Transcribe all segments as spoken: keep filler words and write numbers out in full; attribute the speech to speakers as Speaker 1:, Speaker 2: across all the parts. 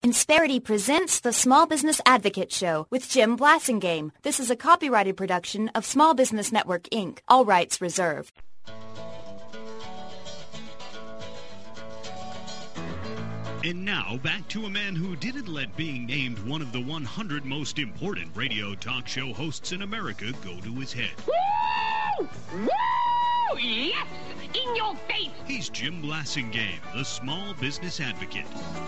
Speaker 1: Insperity presents the Small Business Advocate Show with Jim Blasingame. This is a copyrighted production of Small Business Network, Incorporated. All rights reserved.
Speaker 2: And now, back to a man who didn't let being named one of the one hundred most important radio talk show hosts in America go to his head.
Speaker 3: Woo! Woo! Yes! In your face!
Speaker 2: He's Jim Blasingame, the Small Business Advocate.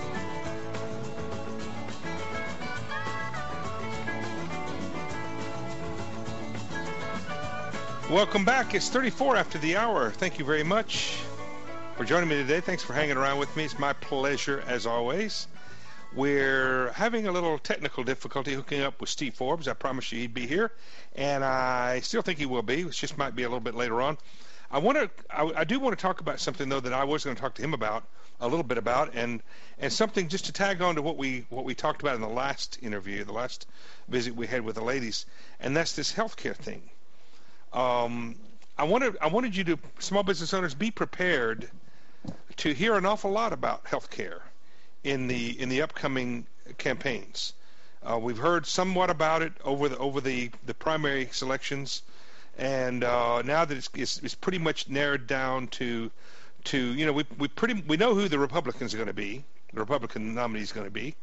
Speaker 4: Welcome back. It's thirty-four after the hour. Thank you very much for joining me today. Thanks for hanging around with me. It's my pleasure as always. We're having a little technical difficulty hooking up with Steve Forbes. I promised you he'd be here, and I still think he will be. It just might be a little bit later on. I want to. I, I do want to talk about something though that I was going to talk to him about a little bit about, and and something just to tag on to what we what we talked about in the last interview, the last visit we had with the ladies, and that's this healthcare thing. Um, I wanted I wanted you to, small business owners, be prepared to hear an awful lot about healthcare in the in the upcoming campaigns. Uh, we've heard somewhat about it over the over the, the primary selections, and uh, now that it's, it's it's pretty much narrowed down to to you know we we pretty we know who the Republicans are going to be, the Republican nominee is going to be.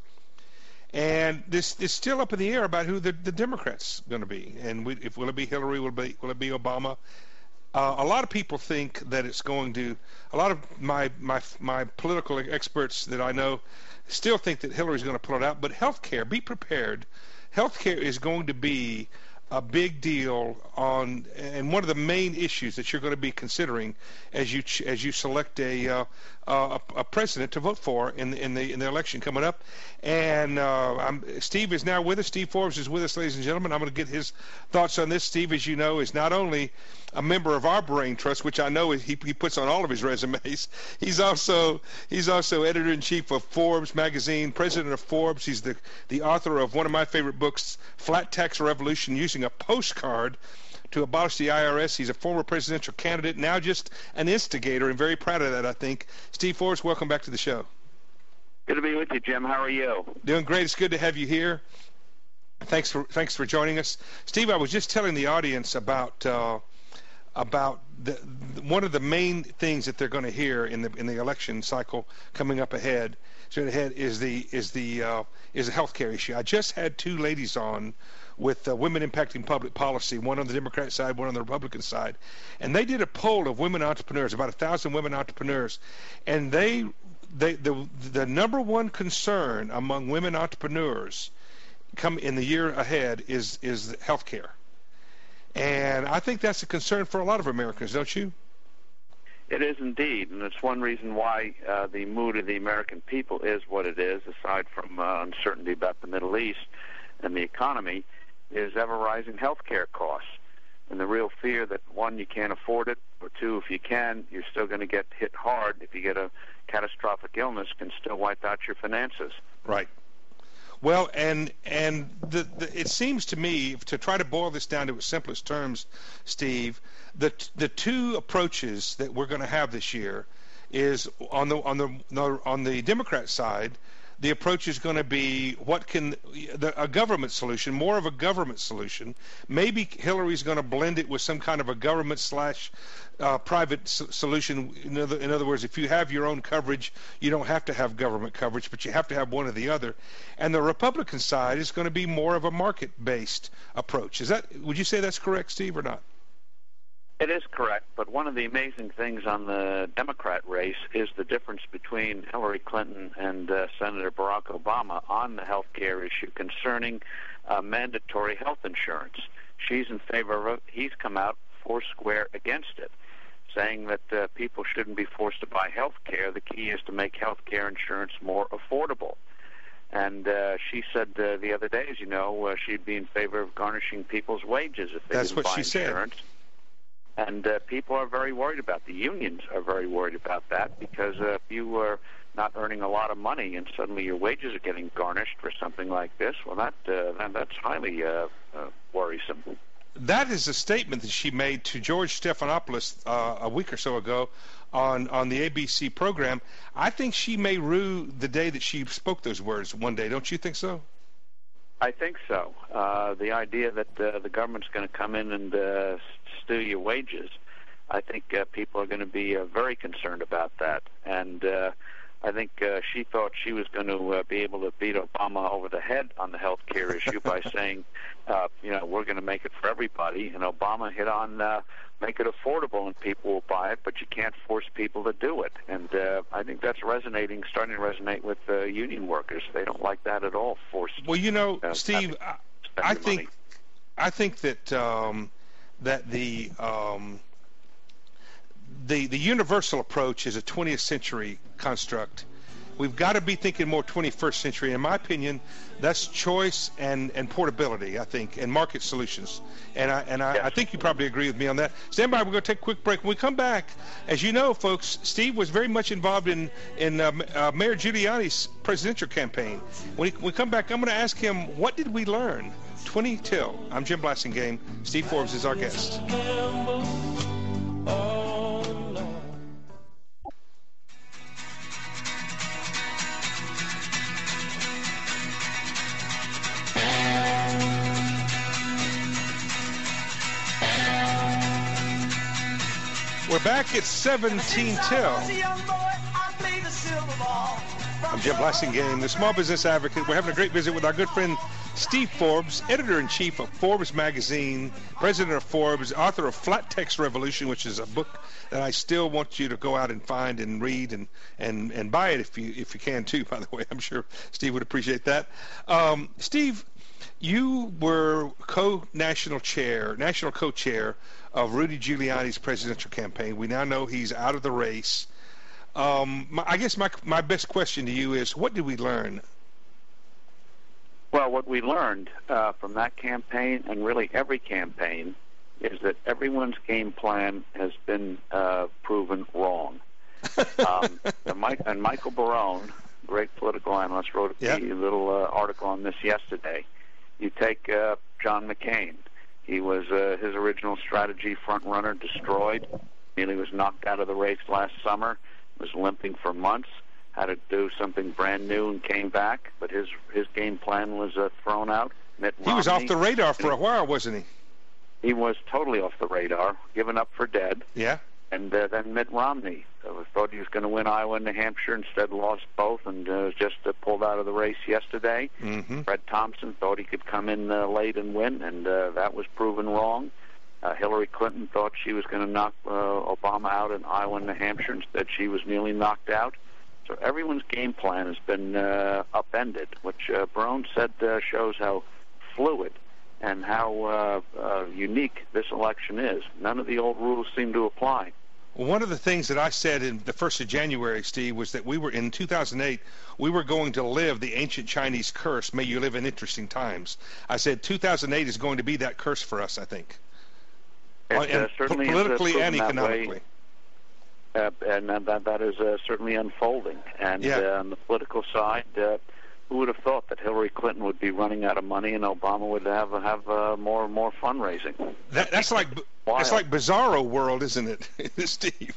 Speaker 4: And this is still up in the air about who the, the Democrats are going to be, and we, if will it be Hillary, will it be will it be Obama? Uh, a lot of people think that it's going to. A lot of my my my political experts that I know still think that Hillary's going to pull it out. But healthcare, be prepared. Healthcare is going to be a big deal on, and one of the main issues that you're going to be considering as you as you select a uh, a, a president to vote for in the, in the in the election coming up. And uh, I'm, Steve is now with us. Steve Forbes is with us, ladies and gentlemen. I'm going to get his thoughts on this. Steve, as you know, is not only a member of our Brain Trust, which I know he he puts on all of his resumes. He's also he's also editor in chief of Forbes magazine, president of Forbes. He's the the author of one of my favorite books, Flat Tax Revolution: Using a Postcard to Abolish the I R S. He's a former presidential candidate, now just an instigator, and very proud of that, I think. Steve Forbes, welcome back to the show.
Speaker 5: Good to be with you, Jim. How are you?
Speaker 4: Doing great. It's good to have you here. Thanks for thanks for joining us, Steve. I was just telling the audience about uh, about the, one of the main things that they're going to hear in the in the election cycle coming up ahead. Straight ahead is the is the uh, is the healthcare issue. I just had two ladies on with uh, Women Impacting Public Policy, one on the Democrat side, one on the Republican side. And they did a poll of women entrepreneurs, about a thousand women entrepreneurs. And they, they the, the number one concern among women entrepreneurs come in the year ahead is, is health care. And I think that's a concern for a lot of Americans, don't you?
Speaker 5: It is indeed, and it's one reason why uh, the mood of the American people is what it is, aside from uh, uncertainty about the Middle East and the economy, is ever-rising health care costs. And the real fear that, one, you can't afford it, or two, if you can, you're still going to get hit hard. If you get a catastrophic illness, can still wipe out your finances.
Speaker 4: Right. Well, and and the, the, it seems to me, to try to boil this down to its simplest terms, Steve, the the two approaches that we're going to have this year is on the on the on the Democrat side. The approach is going to be what can the, a government solution, more of a government solution. Maybe Hillary's going to blend it with some kind of a government slash uh, private s- solution. In other, in other words, if you have your own coverage, you don't have to have government coverage, but you have to have one or the other. And the Republican side is going to be more of a market-based approach. Is that? Would you say that's correct, Steve, or not?
Speaker 5: It is correct, but one of the amazing things on the Democrat race is the difference between Hillary Clinton and uh, Senator Barack Obama on the health care issue concerning uh, mandatory health insurance. She's in favor of it. He's come out four square against it, saying that uh, people shouldn't be forced to buy health care. The key is to make health care insurance more affordable. And uh, she said uh, the other day, as you know, uh, she'd be in favor of garnishing people's wages if they
Speaker 4: That's
Speaker 5: didn't
Speaker 4: what
Speaker 5: buy
Speaker 4: she
Speaker 5: insurance.
Speaker 4: Said.
Speaker 5: And uh, people are very worried about the unions are very worried about that because uh, if you are not earning a lot of money and suddenly your wages are getting garnished for something like this, well, that, uh, that that's highly uh, uh, worrisome.
Speaker 4: That is a statement that she made to George Stephanopoulos uh, a week or so ago on, on the A B C program. I think she may rue the day that she spoke those words one day. Don't you think so?
Speaker 5: I think so. Uh, the idea that uh, the government's going to come in and uh, steal your wages, I think uh, people are going to be uh, very concerned about that. And uh, I think uh, she thought she was going to uh, be able to beat Obama over the head on the health care issue by saying, uh, you know, we're going to make it for everybody. And Obama hit on uh, make it affordable and people will buy it, but you can't force people to do it. And uh, I think that's resonating, starting to resonate with uh, union workers. They don't like that at all, forced.
Speaker 4: Well, you know,
Speaker 5: uh,
Speaker 4: Steve, I, I think money. I think that um, that the um, the the universal approach is a twentieth century construct. We've got to be thinking more twenty-first century. In my opinion, that's choice and, and portability, I think, and market solutions. And I and I, yes. I think you probably agree with me on that. Stand by. We're going to take a quick break. When we come back, as you know, folks, Steve was very much involved in, in uh, uh, Mayor Giuliani's presidential campaign. When we come back, I'm going to ask him, what did we learn? twenty till. I'm Jim Blasingame. Steve Forbes is our guest. We're back at seventeen till. I'm Jim Blasingame, the Small Business Advocate. We're having a great visit with our good friend Steve Forbes, editor-in-chief of Forbes magazine, president of Forbes, author of Flat Text Revolution, which is a book that I still want you to go out and find and read and, and, and buy it if you if you can too, by the way. I'm sure Steve would appreciate that. Um, Steve, you were co-national chair, national co-chair of Rudy Giuliani's presidential campaign. We now know he's out of the race. Um, my, I guess my my best question to you is, what did we learn?
Speaker 5: Well, what we learned uh, from that campaign, and really every campaign, is that everyone's game plan has been uh, proven wrong. um, and, Mike, and Michael Barone, great political analyst, wrote a yep. little uh, article on this yesterday. You take uh, John McCain. He was uh, his original strategy front runner, destroyed. Nearly was knocked out of the race last summer. Was limping for months. Had to do something brand new and came back. But his his game plan was uh, thrown out. Mitt Romney,
Speaker 4: he was off the radar for a while, wasn't he?
Speaker 5: He was totally off the radar, given up for dead.
Speaker 4: Yeah.
Speaker 5: And uh, then Mitt Romney uh, thought he was going to win Iowa and New Hampshire, instead lost both, and uh, just uh, pulled out of the race yesterday.
Speaker 4: Mm-hmm.
Speaker 5: Fred Thompson thought he could come in uh, late and win, and uh, that was proven wrong. Uh, Hillary Clinton thought she was going to knock uh, Obama out in Iowa and New Hampshire. Instead, she was nearly knocked out. So everyone's game plan has been uh, upended, which uh, Barone said uh, shows how fluid and how uh, uh, unique this election is. None of the old rules seem to apply.
Speaker 4: Well, one of the things that I said in the first of January, Steve, was that we were, in two thousand eight, we were going to live the ancient Chinese curse, may you live in interesting times. I said two thousand eight is going to be that curse for us, I think.
Speaker 5: It, uh,
Speaker 4: and
Speaker 5: certainly
Speaker 4: politically
Speaker 5: is, uh,
Speaker 4: and economically.
Speaker 5: Uh, and uh, that, that is uh, certainly unfolding. And
Speaker 4: yeah.
Speaker 5: uh, on the political side, uh, who would have thought that Hillary Clinton would be running out of money and Obama would have have uh, more and more fundraising?
Speaker 4: That, that's like that's like Bizarro World, isn't it, Steve?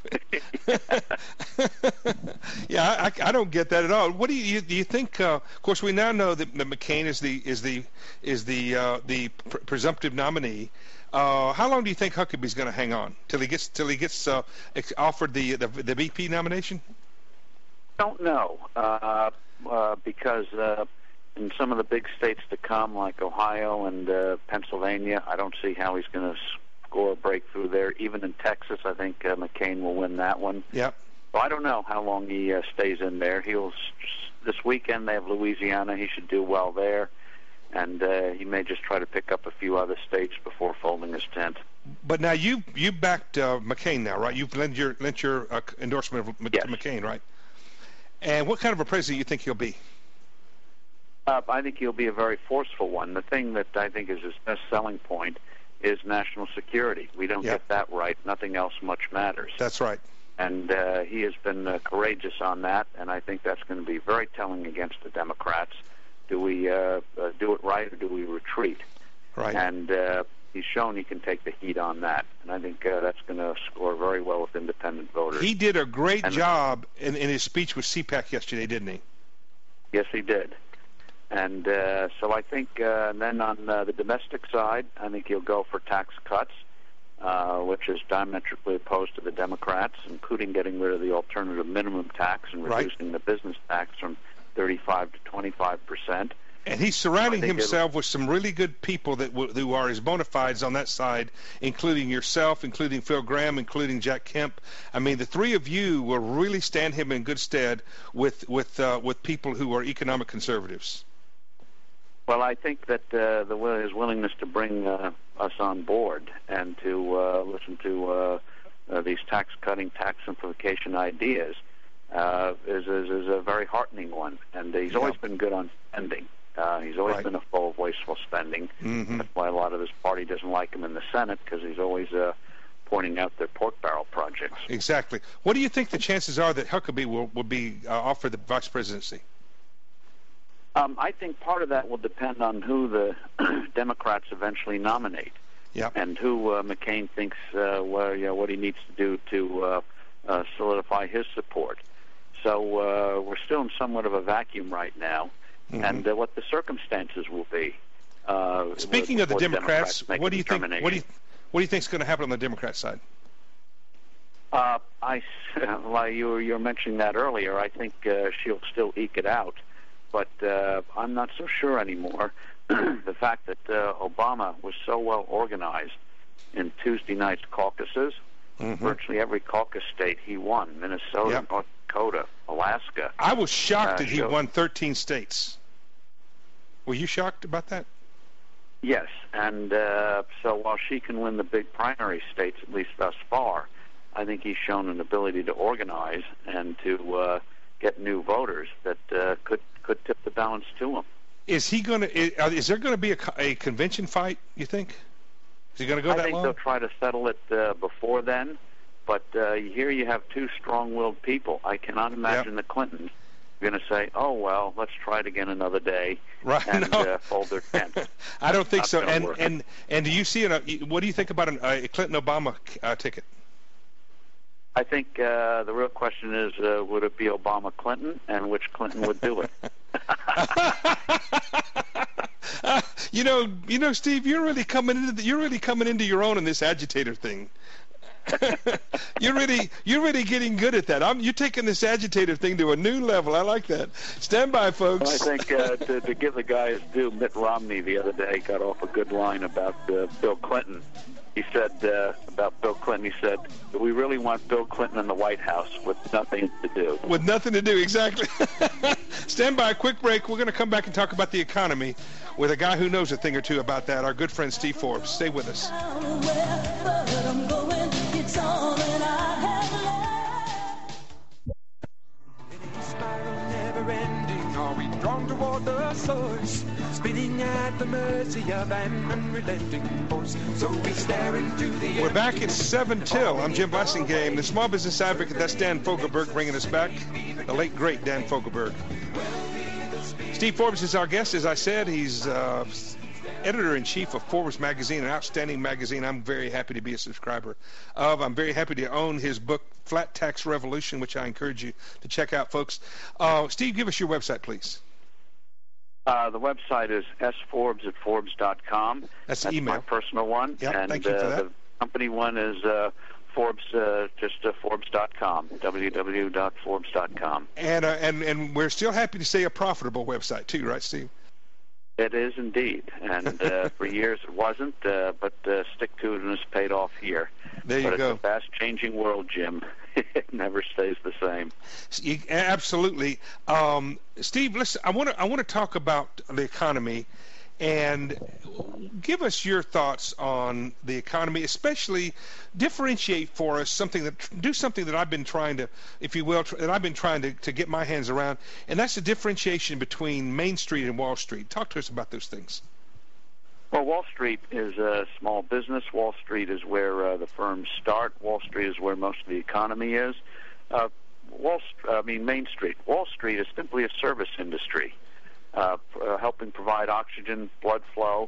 Speaker 4: yeah, I, I don't get that at all. What do you do? You think? Uh, of course, we now know that, that McCain is the is the is the uh, the pr- presumptive nominee. Uh, how long do you think Huckabee's going to hang on till he gets till he gets uh, ex- offered the, the the V P nomination?
Speaker 5: Don't know. Uh, Uh, because uh, in some of the big states to come, like Ohio and uh, Pennsylvania, I don't see how he's going to score a breakthrough there. Even in Texas, I think uh, McCain will win that one.
Speaker 4: Yep.
Speaker 5: So I don't know how long he uh, stays in there. He'll this weekend they have Louisiana. He should do well there, and uh, he may just try to pick up a few other states before folding his tent.
Speaker 4: But now you you backed uh, McCain now, right? You've lent your lent your uh, endorsement of M-
Speaker 5: yes.
Speaker 4: to McCain, right? And what kind of a president do you think he'll be?
Speaker 5: Uh, I think he'll be a very forceful one. The thing that I think is his best selling point is national security. We don't
Speaker 4: yeah.
Speaker 5: get that right. Nothing else much matters.
Speaker 4: That's right.
Speaker 5: And uh, he has been uh, courageous on that, and I think that's going to be very telling against the Democrats. Do we uh, uh, do it right or do we retreat?
Speaker 4: Right.
Speaker 5: And uh, he's shown he can take the heat on that, and I think uh, that's going to score very well with independent voters.
Speaker 4: He did a great
Speaker 5: and,
Speaker 4: job in, in his speech with C PAC yesterday, didn't he?
Speaker 5: Yes, he did. And uh, so I think, uh, and then on uh, the domestic side, I think he'll go for tax cuts, uh, which is diametrically opposed to the Democrats, including getting rid of the alternative minimum tax and reducing
Speaker 4: right.
Speaker 5: the business tax from thirty-five to twenty-five percent.
Speaker 4: And he's surrounding himself with some really good people that w- who are his bona fides on that side, including yourself, including Phil Gramm, including Jack Kemp. I mean, the three of you will really stand him in good stead with with uh, with people who are economic conservatives.
Speaker 5: Well, I think that uh, the his willingness to bring uh, us on board and to uh, listen to uh, uh, these tax-cutting, tax simplification ideas uh, is, is is a very heartening one. And he's
Speaker 4: yeah.
Speaker 5: always been good on spending. Uh, he's always
Speaker 4: right.
Speaker 5: been a foe of wasteful spending.
Speaker 4: Mm-hmm.
Speaker 5: That's why a lot of his party doesn't like him in the Senate, because he's always uh, pointing out their pork barrel projects.
Speaker 4: Exactly. What do you think the chances are that Huckabee will, will be uh, offered the vice presidency?
Speaker 5: Um, I think part of that will depend on who the Democrats eventually nominate,
Speaker 4: yep.
Speaker 5: and who uh, McCain thinks uh, where, you know, what he needs to do to uh, uh, solidify his support. So uh, we're still in somewhat of a vacuum right now, mm-hmm. and uh, what the circumstances will be. Uh,
Speaker 4: Speaking of the Democrats,
Speaker 5: Democrats
Speaker 4: what do you think? What do you what do you think is going to happen on the Democrat side?
Speaker 5: Uh, I, well, you were you were mentioning that earlier. I think uh, she'll still eke it out. But uh, I'm not so sure anymore. The fact that uh, Obama was so well organized in Tuesday night's caucuses, mm-hmm. virtually every caucus state he won, Minnesota,
Speaker 4: yep.
Speaker 5: North Dakota, Alaska.
Speaker 4: I was shocked
Speaker 5: uh,
Speaker 4: that he
Speaker 5: so,
Speaker 4: won thirteen states. Were you shocked about that?
Speaker 5: Yes, and uh, so while she can win the big primary states, at least thus far, I think he's shown an ability to organize and to uh, get new voters that uh, could could tip the balance to him.
Speaker 4: Is he going to? Is, is there going to be a, a convention fight? You think? Is he going to go
Speaker 5: I
Speaker 4: that
Speaker 5: think
Speaker 4: long?
Speaker 5: they'll try to settle it uh, before then. But uh, here you have two strong-willed people. I cannot imagine
Speaker 4: yep.
Speaker 5: the Clintons going to say, "Oh well, let's try it again another day,"
Speaker 4: right?
Speaker 5: and
Speaker 4: no.
Speaker 5: uh, fold their tents.
Speaker 4: I don't think
Speaker 5: Not
Speaker 4: so. And
Speaker 5: work.
Speaker 4: and and do you see an, uh, what do you think about an, a Clinton-Obama uh, ticket?
Speaker 5: I think uh, the real question is, uh, would it be Obama Clinton, and which Clinton would do it?
Speaker 4: uh, you know, you know, Steve, you're really coming into the, you're really coming into your own in this agitator thing. you're really you're really getting good at that. I'm, you're taking this agitator thing to a new level. I like that. Stand by, folks.
Speaker 5: Well, I think uh, to, to give the guy his due, Mitt Romney the other day got off a good line about uh, Bill Clinton. He said uh, about Bill Clinton, he said, "Do we really want Bill Clinton in the White House with nothing to do?"
Speaker 4: With nothing to do, exactly. Stand by, quick break. We're going to come back and talk about the economy with a guy who knows a thing or two about that, our good friend Steve Forbes. Stay with us.
Speaker 6: Are we drawn toward the source, spinning at the mercy of an unrelenting force? So we stare into the
Speaker 4: We're back at seven till. I'm Jim Blassingame, the small business advocate. That's Dan Fogelberg bringing us back, the late, great Dan Fogelberg. Steve Forbes is our guest, as I said. He's uh, editor-in-chief of Forbes Magazine, an outstanding magazine I'm very happy to be a subscriber of. I'm very happy to own his book, Flat Tax Revolution, which I encourage you to check out, folks. Uh, Steve, give us your website, please.
Speaker 5: Uh, the website is s forbes at forbes dot com.
Speaker 4: That's,
Speaker 5: That's
Speaker 4: email.
Speaker 5: my personal one.
Speaker 4: Yep,
Speaker 5: and
Speaker 4: thank you for
Speaker 5: uh,
Speaker 4: that.
Speaker 5: the company one is uh, Forbes, uh, just uh, forbes dot com, w w w dot forbes dot com.
Speaker 4: And, uh, and, and we're still happy to say a profitable website, too, right, Steve?
Speaker 5: It is indeed, and uh, for years it wasn't, uh, but uh, stick-to-itiveness paid off here.
Speaker 4: There you
Speaker 5: but
Speaker 4: go.
Speaker 5: It's a fast-changing world, Jim. It never stays the same.
Speaker 4: You, absolutely, um, Steve. Listen, I want to I want to talk about the economy, and give us your thoughts on the economy, especially differentiate for us something that do something that I've been trying to, if you will, that I've been trying to, to get my hands around, and that's the differentiation between Main Street and Wall Street. Talk to us about those things.
Speaker 5: Well, Wall Street is a small business. Wall Street is where uh, the firms start. Wall Street is where most of the economy is. Uh, Wall, I mean, Main Street. Wall Street is simply a service industry, uh, uh, helping provide oxygen, blood flow,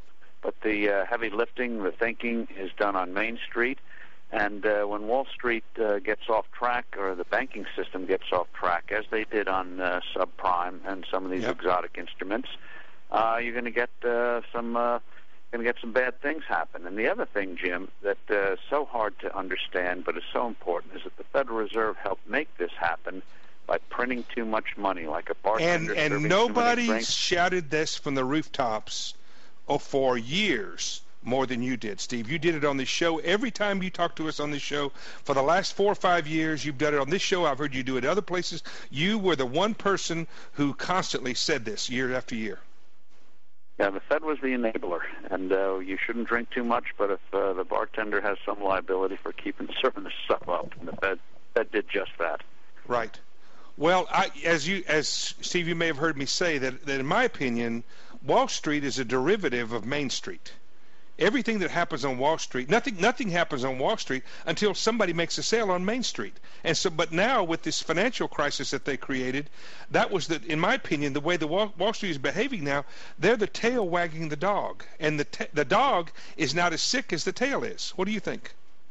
Speaker 5: but the uh, heavy lifting, the thinking is done on Main Street. And uh, when Wall Street uh, gets off track, or the banking system gets off track, as they did on uh, subprime and some of these
Speaker 4: yep.
Speaker 5: exotic instruments, uh, you're going to get uh, some uh, going to get some bad things happen. And the other thing, Jim, that uh, is so hard to understand but is so important, is that the Federal Reserve helped make this happen by printing too much money, like a bartender.
Speaker 4: And and nobody shouted this from the rooftops oh, for years. More than you did, Steve. You did it on this show. Every time you talk to us on this show, for the last four or five years, you've done it on this show. I've heard you do it other places. You were the one person who constantly said this year after year.
Speaker 5: Yeah, the Fed was the enabler, and uh, you shouldn't drink too much, but if uh, the bartender has some liability for keeping serving the stuff up, and the Fed, Fed did just that.
Speaker 4: Right. Well, I, as you, as Steve, you may have heard me say that, that in my opinion, Wall Street is a derivative of Main Street. Everything that happens on Wall Street, nothing nothing happens on Wall Street until somebody makes a sale on Main Street. And so, but now with this financial crisis that they created, that was the, in my opinion, the way the Wall, Wall Street is behaving now. They're the tail wagging the dog, and the ta- the dog is not as sick as the tail is. What do you think?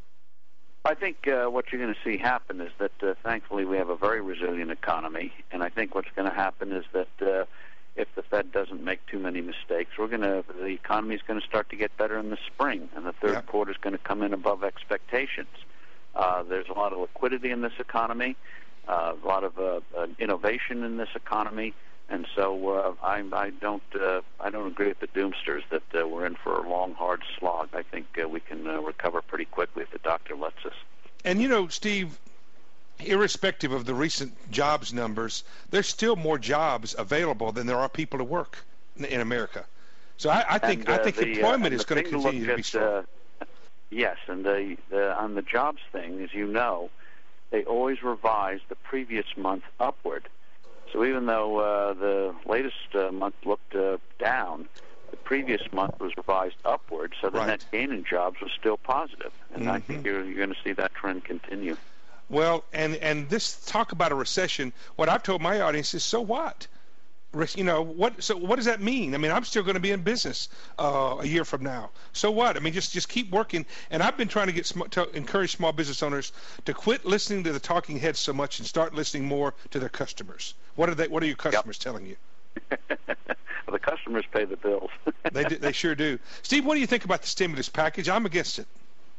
Speaker 5: I think uh, what you're going to see happen is that uh, thankfully we have a very resilient economy, and I think what's going to happen is that uh, if the Fed doesn't make too many mistakes, we're going to the economy is going to start to get better in the spring, and the third
Speaker 4: yeah.
Speaker 5: quarter is going to come in above expectations. Uh, there's a lot of liquidity in this economy, uh, a lot of uh, uh, innovation in this economy, and so uh, I, I don't uh, I don't agree with the doomsters that uh, we're in for a long, hard slog. I think uh, we can uh, recover pretty quickly if the doctor lets us.
Speaker 4: And you know, Steve, irrespective of the recent jobs numbers, there's still more jobs available than there are people to work in, in America. So I, I think
Speaker 5: and, uh,
Speaker 4: I think
Speaker 5: the,
Speaker 4: employment
Speaker 5: uh,
Speaker 4: is going to continue to, to be
Speaker 5: at,
Speaker 4: strong.
Speaker 5: Uh, yes, and the, the on the jobs thing, as you know, they always revise the previous month upward. So even though uh, the latest uh, month looked uh, down, the previous month was revised upward, so the
Speaker 4: right.
Speaker 5: net gain in jobs was still positive. And
Speaker 4: mm-hmm.
Speaker 5: I think you're, you're going to see that trend continue.
Speaker 4: Well, and, and this talk about a recession, what I've told my audience is, so what? You know, what? So what does that mean? I mean, I'm still going to be in business uh, a year from now. So what? I mean, just just keep working. And I've been trying to get sm- to encourage small business owners to quit listening to the talking heads so much and start listening more to their customers. What are they? What are your customers
Speaker 5: yep.
Speaker 4: telling you?
Speaker 5: Well, the customers pay the bills.
Speaker 4: they do, they sure do. Steve, what do you think about the stimulus package? I'm against it.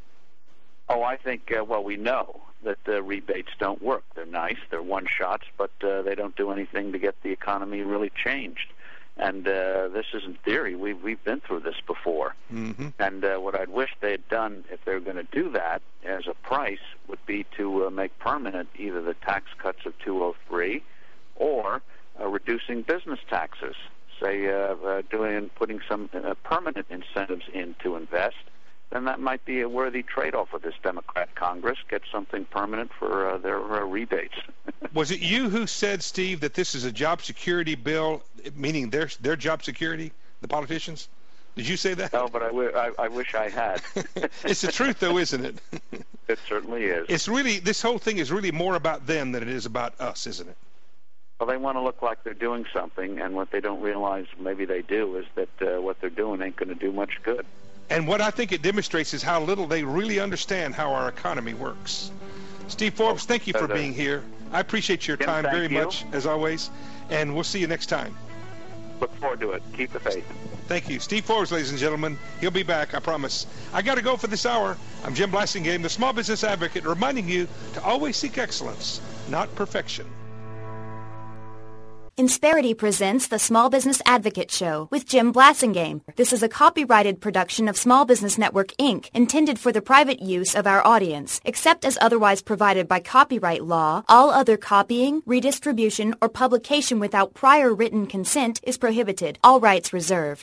Speaker 5: Oh, I think, uh, well, we know that uh, rebates don't work. They're nice, they're one-shots, but uh, they don't do anything to get the economy really changed. And uh, this is in theory. We've, we've been through this before.
Speaker 4: Mm-hmm.
Speaker 5: And uh, what I'd wish they had done, if they were going to do that as a price, would be to uh, make permanent either the tax cuts of two oh three or uh, reducing business taxes, say uh, uh, doing putting some uh, permanent incentives in to invest. Then that might be a worthy trade-off with this Democrat Congress. Get something permanent for uh, their uh, rebates.
Speaker 4: Was it you who said, Steve, that this is a job security bill, meaning their their job security, the politicians? Did you say that?
Speaker 5: No, but I, w- I, I wish I had.
Speaker 4: It's the truth, though, isn't it?
Speaker 5: It certainly is.
Speaker 4: It's really, this whole thing is really more about them than it is about us, isn't it?
Speaker 5: Well, they want to look like they're doing something, and what they don't realize, maybe they do, is that uh, what they're doing ain't going to do much good.
Speaker 4: And what I think it demonstrates is how little they really understand how our economy works. Steve Forbes, thank you for being here. I appreciate your
Speaker 5: Jim,
Speaker 4: time very
Speaker 5: you.
Speaker 4: much, as always, and we'll see you next time.
Speaker 5: Look forward to it. Keep the faith.
Speaker 4: Thank you. Steve Forbes, ladies and gentlemen. He'll be back, I promise. I got to go for this hour. I'm Jim Blasingame, the Small Business Advocate, reminding you to always seek excellence, not perfection.
Speaker 1: Insperity presents the Small Business Advocate Show with Jim Blasingame. This is a copyrighted production of Small Business Network, Incorporated, intended for the private use of our audience. Except as otherwise provided by copyright law, all other copying, redistribution, or publication without prior written consent is prohibited. All rights reserved.